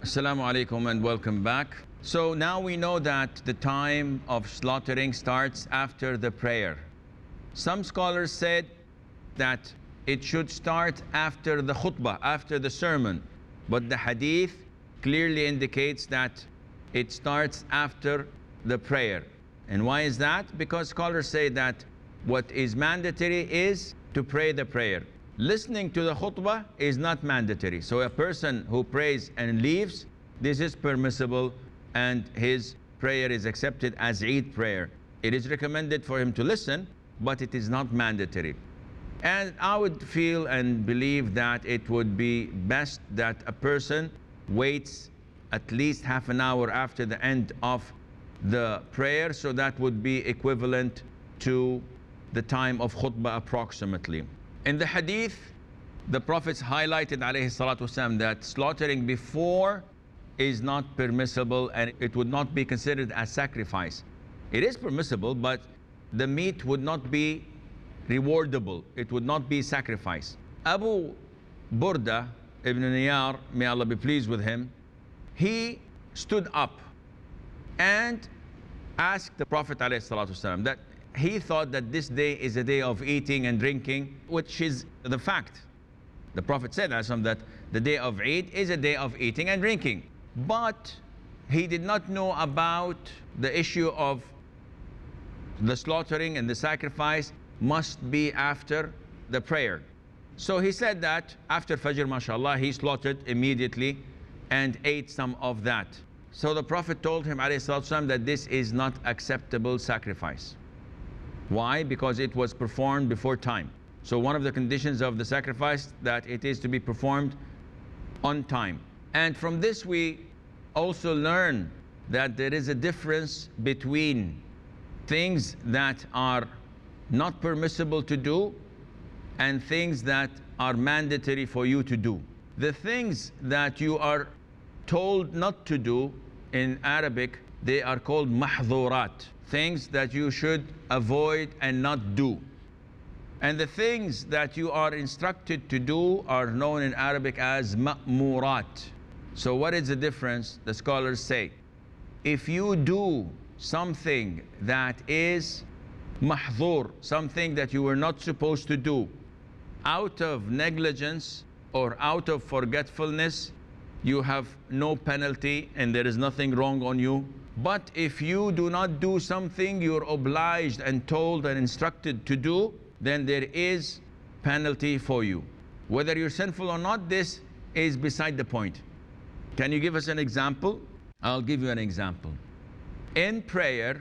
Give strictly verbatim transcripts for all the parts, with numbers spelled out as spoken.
Assalamu alaikum and welcome back. So now we know that the time of slaughtering starts after the prayer. Some scholars said that it should start after the khutbah, after the sermon. But the hadith clearly indicates that it starts after the prayer. And why is that? Because scholars say that what is mandatory is to pray the prayer. Listening to the khutbah is not mandatory. So a person who prays and leaves, this is permissible and his prayer is accepted as Eid prayer. It is recommended for him to listen, but it is not mandatory. And I would feel and believe that it would be best that a person waits at least half an hour after the end of the prayer, so that would be equivalent to the time of khutbah approximately. In the hadith, the Prophet highlighted alayhi salatu wasalam that slaughtering before is not permissible and it would not be considered as sacrifice. It is permissible, but the meat would not be rewardable. It would not be sacrifice. Abu Burda ibn Niyar, may Allah be pleased with him, he stood up and asked the Prophet alayhi salatu wasalam that he thought that this day is a day of eating and drinking, which is the fact. The Prophet said that the day of Eid is a day of eating and drinking. But he did not know about the issue of the slaughtering and the sacrifice must be after the prayer. So he said that after Fajr, mashallah, he slaughtered immediately and ate some of that. So the Prophet told him alayhi salatu wasalam that this is not acceptable sacrifice. Why? Because it was performed before time. So one of the conditions of the sacrifice, that it is to be performed on time. And from this we also learn that there is a difference between things that are not permissible to do and things that are mandatory for you to do. The things that you are told not to do in Arabic, they are called mahdhurat. Things that you should avoid and not do. And the things that you are instructed to do are known in Arabic as ma'murat. So what is the difference? The scholars say, if you do something that is mahdhur, something that you were not supposed to do, out of negligence or out of forgetfulness, you have no penalty and there is nothing wrong on you. But if you do not do something you're obliged and told and instructed to do, then there is penalty for you. Whether you're sinful or not, this is beside the point. Can you give us an example? I'll give you an example. In prayer,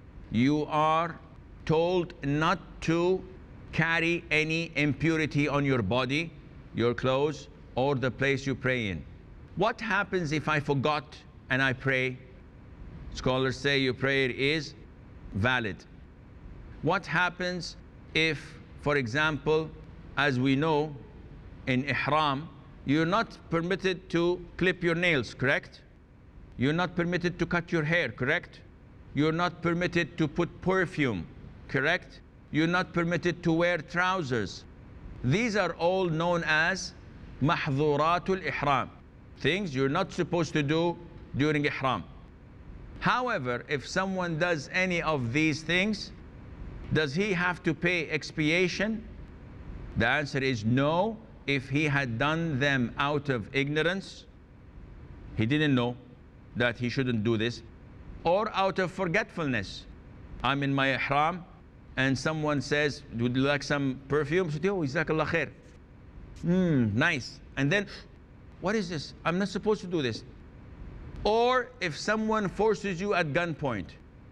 you are told not to carry any impurity on your body, your clothes, or the place you pray in. What happens if I forgot and I pray? Scholars say your prayer is valid. What happens if, for example, as we know, in ihram, you're not permitted to clip your nails, correct? You're not permitted to cut your hair, correct? You're not permitted to put perfume, correct? You're not permitted to wear trousers. These are all known as mahdhuratul ihram, things you're not supposed to do during ihram. However, if someone does any of these things, does he have to pay expiation? The answer is no. If he had done them out of ignorance, he didn't know that he shouldn't do this, or out of forgetfulness. I'm in my ihram and someone says, would you like some perfume? So, oh, jazakallah khair. Hmm, nice. And then, what is this? I'm not supposed to do this. Or if someone forces you at gunpoint,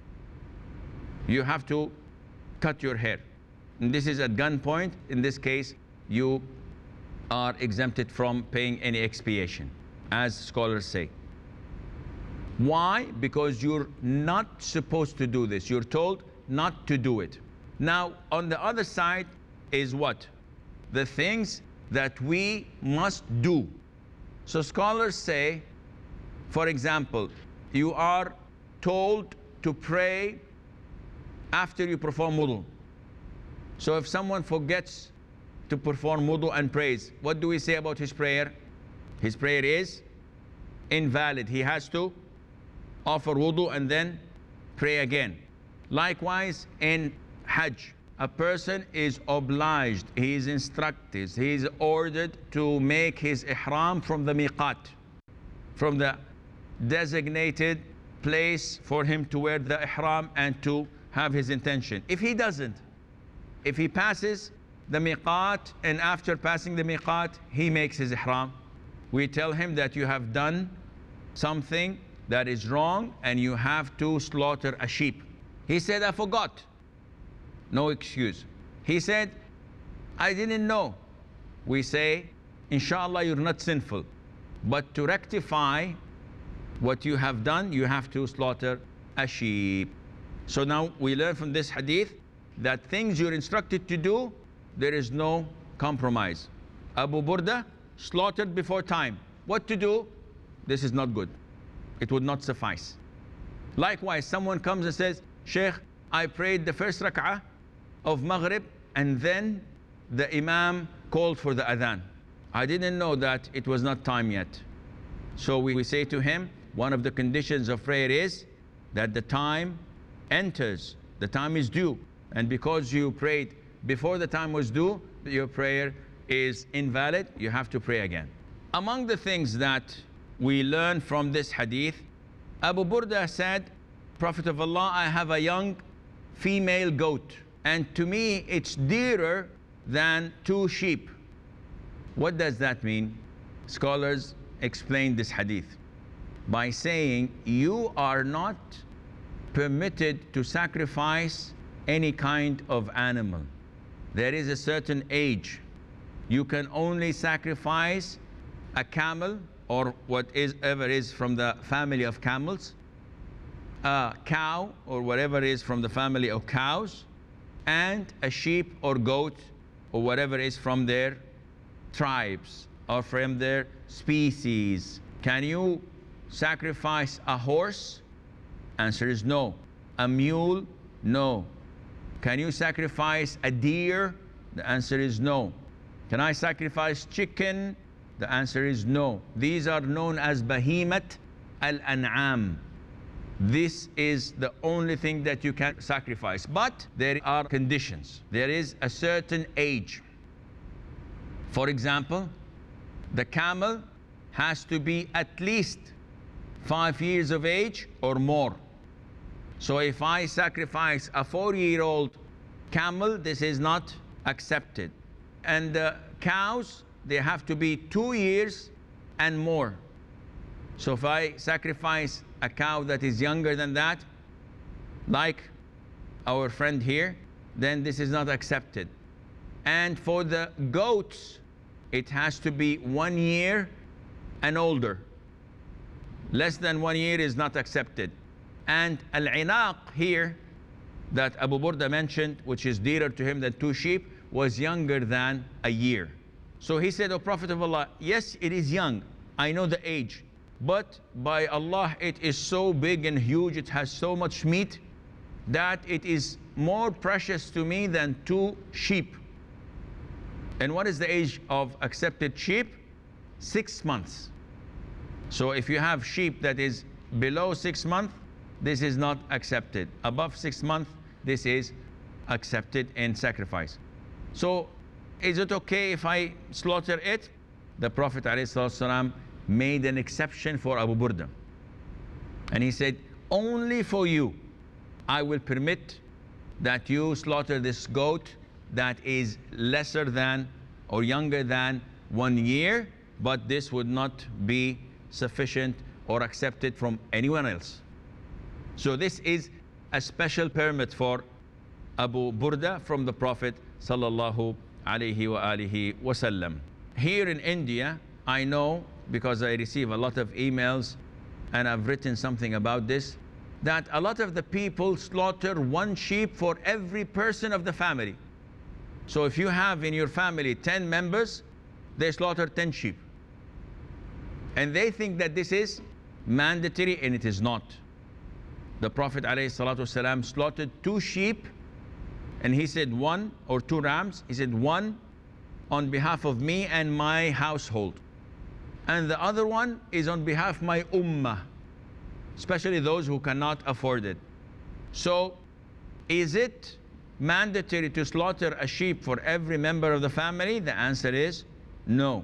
you have to cut your hair. And this is at gunpoint. In this case, you are exempted from paying any expiation, as scholars say. Why? Because you're not supposed to do this. You're told not to do it. Now, on the other side is what? The things that we must do. So scholars say, for example, you are told to pray after you perform wudu. So if someone forgets to perform wudu and prays, what do we say about his prayer? His prayer is invalid. He has to offer wudu and then pray again. Likewise, in Hajj, a person is obliged, he is instructed, he is ordered to make his ihram from the miqat, from the designated place for him to wear the ihram and to have his intention. If he doesn't, if he passes the miqat and after passing the miqat, he makes his ihram, we tell him that you have done something that is wrong and you have to slaughter a sheep. He said, I forgot. No excuse. He said, I didn't know. We say, inshallah, you're not sinful. But to rectify what you have done, you have to slaughter a sheep. So now we learn from this hadith that things you're instructed to do, there is no compromise. Abu Burda slaughtered before time. What to do? This is not good. It would not suffice. Likewise, someone comes and says, Sheikh, I prayed the first rak'ah of Maghrib and then the Imam called for the adhan. I didn't know that it was not time yet. So we, we say to him, one of the conditions of prayer is that the time enters, the time is due. And because you prayed before the time was due, your prayer is invalid, you have to pray again. Among the things that we learn from this hadith, Abu Burda said, Prophet of Allah, I have a young female goat, and to me it's dearer than two sheep. What does that mean? Scholars explain this hadith by saying you are not permitted to sacrifice any kind of animal. There is a certain age. You can only sacrifice a camel or whatever is from the family of camels, a cow or whatever is from the family of cows, and a sheep or goat or whatever is from their tribes or from their species. Can you sacrifice a horse? Answer is no. A mule? No. Can you sacrifice a deer? The answer is no. Can I sacrifice chicken? The answer is no. These are known as Bahimat al-An'am. This is the only thing that you can sacrifice. But there are conditions. There is a certain age. For example, the camel has to be at least five years of age or more. So if I sacrifice a four-year-old camel, this is not accepted. And the cows, they have to be two years and more. So if I sacrifice a cow that is younger than that, like our friend here, then this is not accepted. And for the goats, it has to be one year and older. Less than one year is not accepted. And al-inaq here, that Abu Burda mentioned, which is dearer to him than two sheep, was younger than a year. So he said, O Prophet of Allah, yes, it is young. I know the age. But by Allah, it is so big and huge, it has so much meat, that it is more precious to me than two sheep. And what is the age of accepted sheep? Six months. So if you have sheep that is below six months, this is not accepted. Above six months, this is accepted in sacrifice. So is it okay if I slaughter it? The Prophet ﷺ made an exception for Abu Burda. And he said, only for you, I will permit that you slaughter this goat that is lesser than or younger than one year, but this would not be sufficient or accepted from anyone else. So this is a special permit for Abu Burda from the Prophet sallallahu alaihi wa alihi wasallam. Here in India, I know, because I receive a lot of emails and I've written something about this, that a lot of the people slaughter one sheep for every person of the family. So if you have in your family ten members, they slaughter ten sheep. And they think that this is mandatory, and it is not. The Prophet ﷺ slaughtered two sheep, and he said one, or two rams, he said one on behalf of me and my household. and the other one is on behalf of my ummah, especially those who cannot afford it. So, is it mandatory to slaughter a sheep for every member of the family? The answer is no.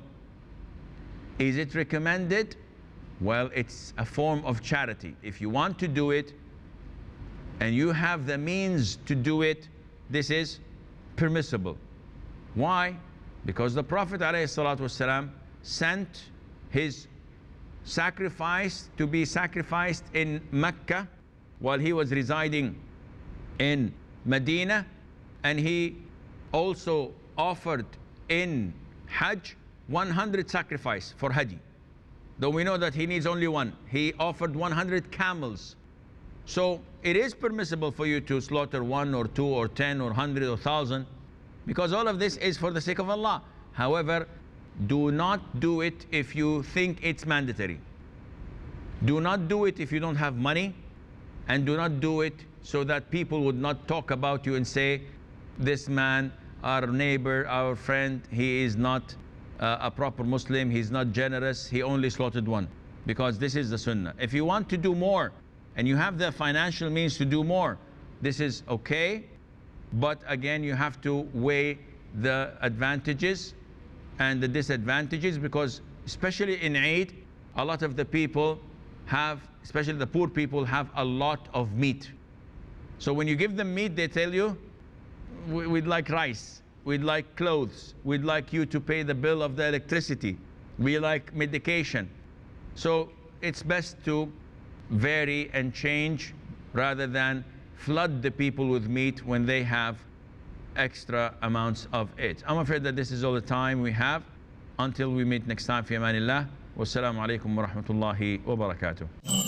Is it recommended? Well, it's a form of charity. If you want to do it and you have the means to do it, this is permissible. Why? Because the Prophet ﷺ sent his sacrifice to be sacrificed in Mecca while he was residing in Medina, and he also offered in Hajj one hundred sacrifice for Hajj. Though we know that he needs only one, he offered one hundred camels. So it is permissible for you to slaughter one or two or ten or hundred or thousand, because all of this is for the sake of Allah. However, do not do it if you think it's mandatory. Do not do it if you don't have money, and do not do it so that people would not talk about you and say, this man, our neighbor, our friend, he is not uh, a proper Muslim, he's not generous, he only slaughtered one. Because this is the sunnah. If you want to do more, and you have the financial means to do more, this is okay, but again, you have to weigh the advantages and the disadvantages, because especially in Eid, a lot of the people have, especially the poor people, have a lot of meat. So when you give them meat, they tell you, we'd like rice, we'd like clothes, we'd like you to pay the bill of the electricity, we like medication. So it's best to vary and change rather than flood the people with meat when they have extra amounts of it. I'm afraid that this is all the time we have. Until we meet next time, fi amanillah. Wassalamu alaikum wa rahmatullahi wa barakatuh.